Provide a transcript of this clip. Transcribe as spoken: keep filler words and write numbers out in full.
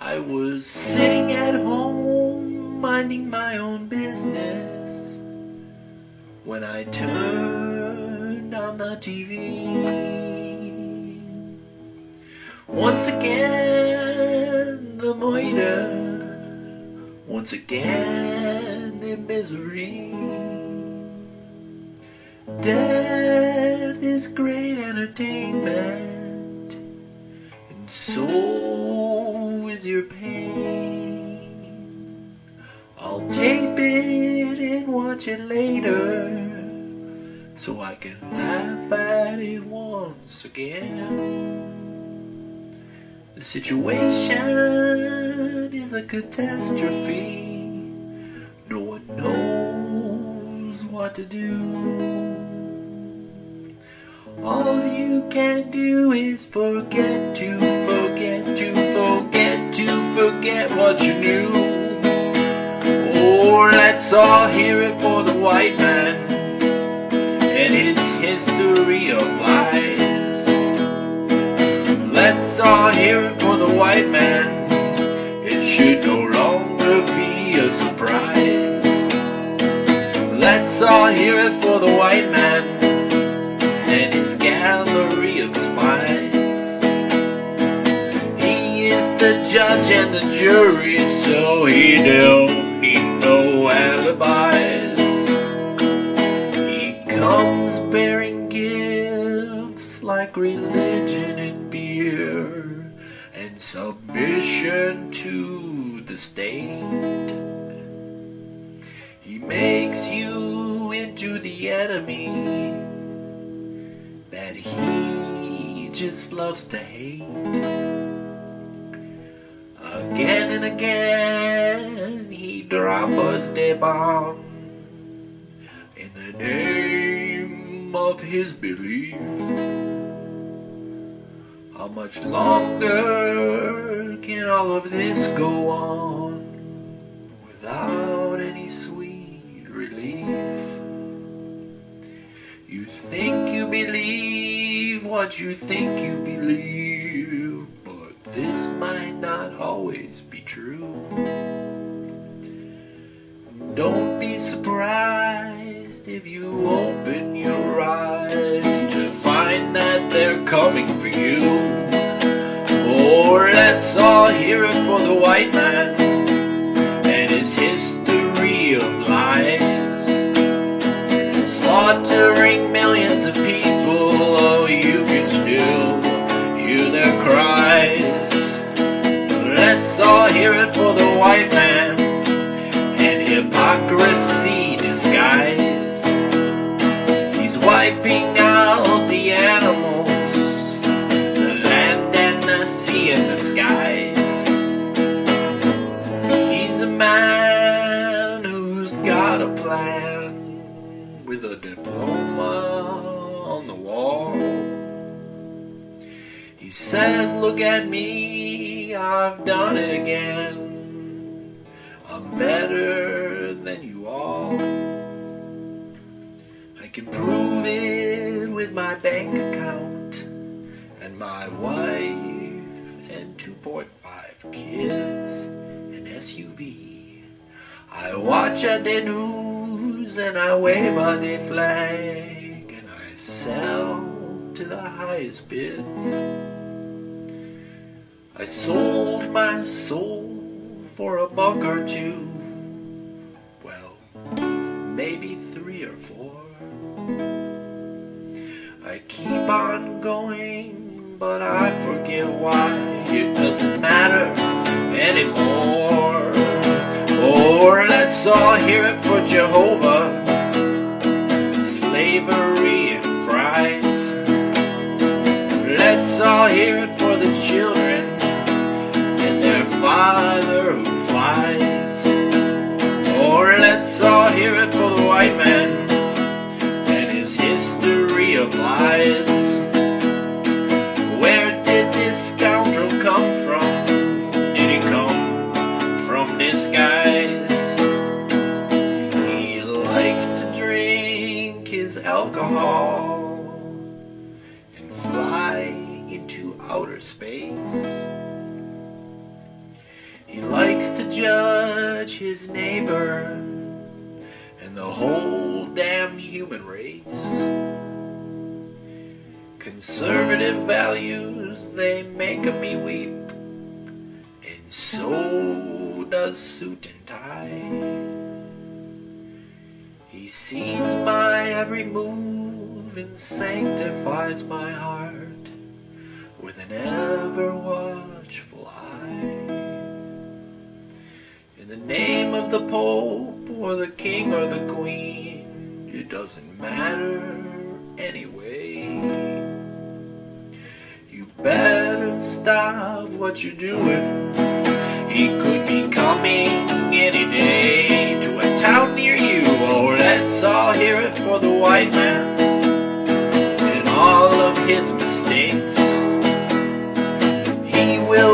I was sitting at home, minding my own business, when I turned on the T V. Once again, the murder, once again, the misery. Death is great entertainment, and so is your pain. I'll tape it and watch it later, so I can laugh at it once again. The situation is a catastrophe. No one knows what to do. All you can do is forget to forget to forget to forget what you knew. Or let's all hear it for the white man and his history of lies. Let's all hear it for the white man. It should no longer be a surprise. Let's all hear it for the white man and his gallery of spies. He is the judge and the jury, so he don't need no alibis. He comes bearing gifts like religion and beer, and submission to the state. He makes you into the enemy that he just loves to hate. Again and again he drops the bomb in the name of his belief. How much longer can all of this go on without any sweet relief? You think you believe what you think you believe, but this might not always be true. Don't be surprised if you open your eyes to find that they're coming for you. Or let's all hear it for the white man and his history of lies. Slaughtering millions of people, oh, you can still hear their cries. Let's all hear it for the white man and hypocrisy disguised. He's wiping out the animals, the land and the sea and the skies. He's a man who's got a plan with a diploma on the wall. He says, look at me, I've done it again. I'm better than you all. I can prove it with my bank account and my wife and two point five kids, an S U V. I watch at the news and I wave at the flag, and I sell to the highest bids. I sold my soul for a buck or two, well, maybe three or four. I keep on going, but I forget why. It doesn't matter anymore. Or let's all hear it for Jehovah, slavery and fries. Let's all hear it for the children and their father who flies. Or let's all hear it for the white man and his history of lies. Where did this scoundrel come from? Did he come from disguise? He likes to drink his alcohol and fly into outer likes to judge his neighbor and the whole damn human race. Conservative values, they make me weep, and so does suit and tie. He sees my every move and sanctifies my heart with an ever-watchful eye. In the name of the Pope or the King or the Queen, it doesn't matter anyway. You better stop what you're doing. He could be coming any day to a town near you. Oh, let's all hear it for the white man and all of his mistakes. He will